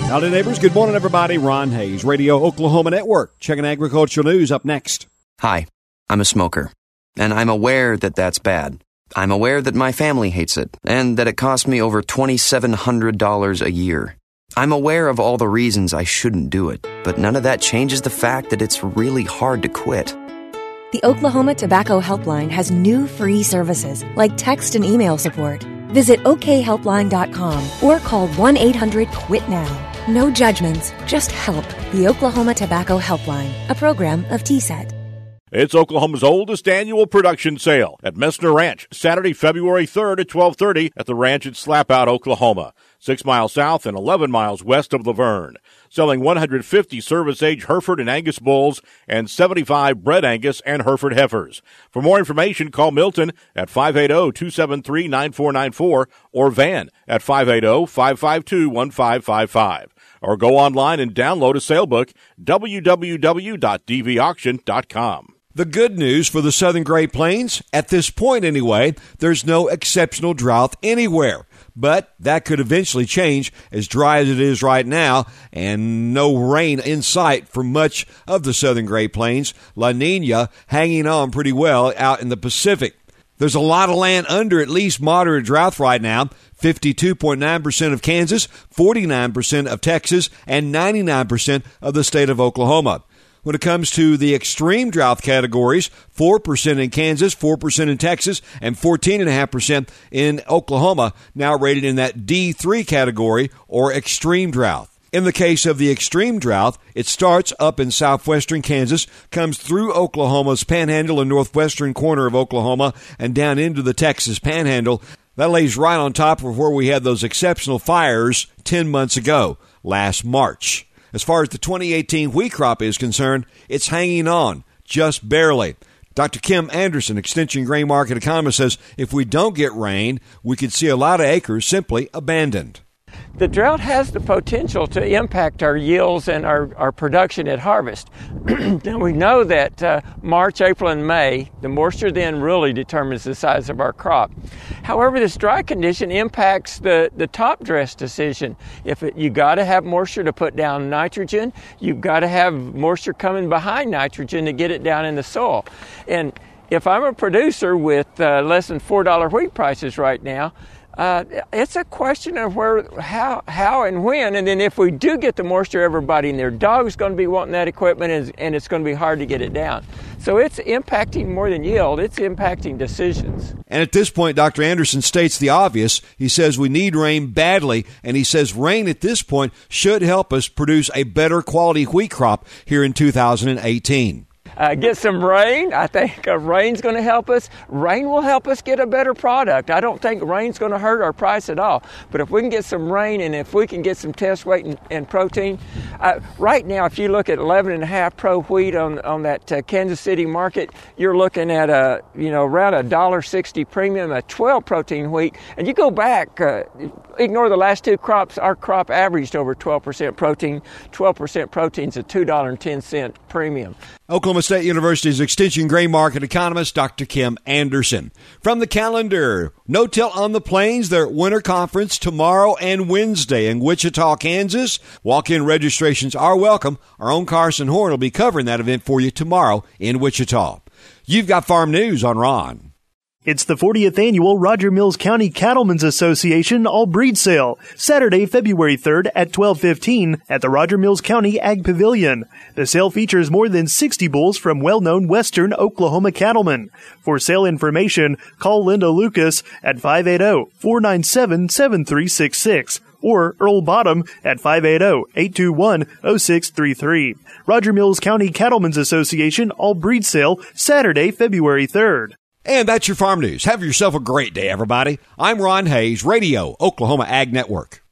Howdy, neighbors. Good morning, everybody. Ron Hayes, Radio Oklahoma Network. Checking agricultural news up next. Hi, I'm a smoker, and I'm aware that that's bad. I'm aware that my family hates it, and that it costs me over $2,700 a year. I'm aware of all the reasons I shouldn't do it, but none of that changes the fact that it's really hard to quit. The Oklahoma Tobacco Helpline has new free services like text and email support. Visit okhelpline.com or call 1-800-QUIT-NOW. No judgments, just help. The Oklahoma Tobacco Helpline, a program of TSET. It's Oklahoma's oldest annual production sale at Messner Ranch, Saturday, February 3rd at 12:30 at the ranch at Slapout, Oklahoma, 6 miles south and 11 miles west of Laverne. Selling 150 service-age Hereford and Angus bulls and 75 bred Angus and Hereford heifers. For more information, call Milton at 580-273-9494 or Van at 580-552-1555. Or go online and download a sale book, www.dvauction.com. The good news for the Southern Great Plains, at this point anyway, there's no exceptional drought anywhere. But that could eventually change, as dry as it is right now, and no rain in sight for much of the Southern Great Plains. La Nina hanging on pretty well out in the Pacific. There's a lot of land under at least moderate drought right now. 52.9% of Kansas, 49% of Texas, and 99% of the state of Oklahoma. When it comes to the extreme drought categories, 4% in Kansas, 4% in Texas, and 14.5% in Oklahoma, now rated in that D3 category, or extreme drought. In the case of the extreme drought, it starts up in southwestern Kansas, comes through Oklahoma's panhandle and northwestern corner of Oklahoma, and down into the Texas panhandle. That lays right on top of where we had those exceptional fires 10 months ago, last March. As far as the 2018 wheat crop is concerned, it's hanging on, just barely. Dr. Kim Anderson, Extension Grain Market economist, says if we don't get rain, we could see a lot of acres simply abandoned. The drought has the potential to impact our yields and our production at harvest. Now we know that March, April, and May, the moisture then really determines the size of our crop. However, this dry condition impacts the top dress decision. You got to have moisture to put down nitrogen. You've got to have moisture coming behind nitrogen to get it down in the soil. And if I'm a producer with less than $4 wheat prices right now, it's a question of how and when, and then if we do get the moisture, everybody and their dog's going to be wanting that equipment, and it's going to be hard to get it down. So it's impacting more than yield, it's impacting decisions. And at this point, Dr. Anderson states the obvious. He says we need rain badly, and he says rain at this point should help us produce a better quality wheat crop here in 2018. Get some rain. I think rain's going to help us. Rain will help us get a better product. I don't think rain's going to hurt our price at all. But if we can get some rain, and if we can get some test weight and protein, right now, if you look at 11.5 pro wheat on that Kansas City market, you're looking at around $1.60 premium, a 12 protein wheat. And you go back, ignore the last two crops. Our crop averaged over 12% protein. 12% protein's a $2.10 premium. Oklahoma State University's Extension Grain Market economist, Dr. Kim Anderson. From the calendar, No-Till on the Plains, their winter conference tomorrow and Wednesday in Wichita, Kansas. Walk-in registrations are welcome. Our own Carson Horn will be covering that event for you tomorrow in Wichita. You've got farm news on Ron. It's the 40th annual Roger Mills County Cattlemen's Association All Breed Sale, Saturday, February 3rd at 12:15 at the Roger Mills County Ag Pavilion. The sale features more than 60 bulls from well-known Western Oklahoma cattlemen. For sale information, call Linda Lucas at 580-497-7366 or Earl Bottom at 580-821-0633. Roger Mills County Cattlemen's Association All Breed Sale, Saturday, February 3rd. And that's your farm news. Have yourself a great day, everybody. I'm Ron Hayes, Radio Oklahoma Ag Network.